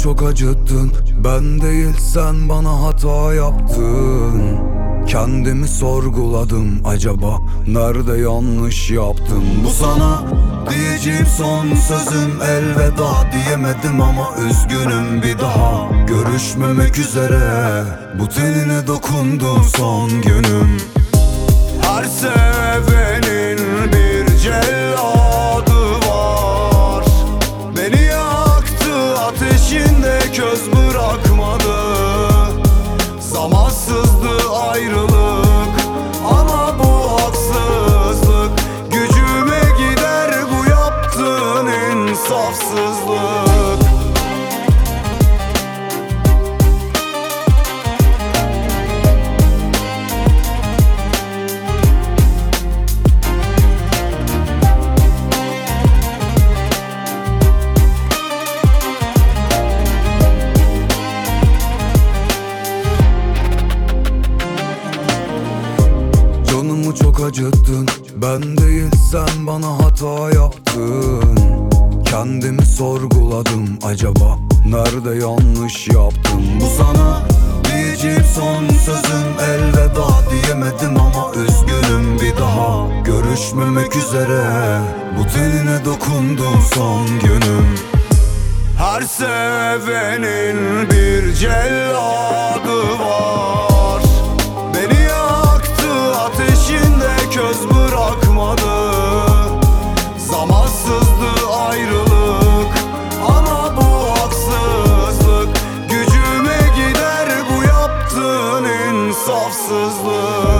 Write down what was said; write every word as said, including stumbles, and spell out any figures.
çok acıttın. Ben değil sen bana hata yaptın. Kendimi sorguladım, acaba nerede yanlış yaptım? Bu sana diyeceğim son sözüm, elveda diyemedim ama üzgünüm. Bir daha görüşmemek üzere, bu tenine dokundum son günüm. Her sevenin bir celladı var. Beni yaktı, ateşinde köz bırakmadı. Zamansızdı ayrılık ama bu haksızlık. Gücüme gider bu yaptığın insafsızlık. Canımı çok acıttın. Ben değil sen bana hata yaptın. Kendimi sorguladım, acaba nerede yanlış yaptım? Bu sana diyeceğim son sözüm, elveda diyemedim ama üzgünüm. Bir daha görüşmemek üzere, bu tenine dokundum son günüm. Her sevenin bir celladı var. Beni yaktı, ateşinde köz bırakmadı. Zamansızdı ayrılık ama bu haksızlık. Gücüme gider bu yaptığın insafsızlık.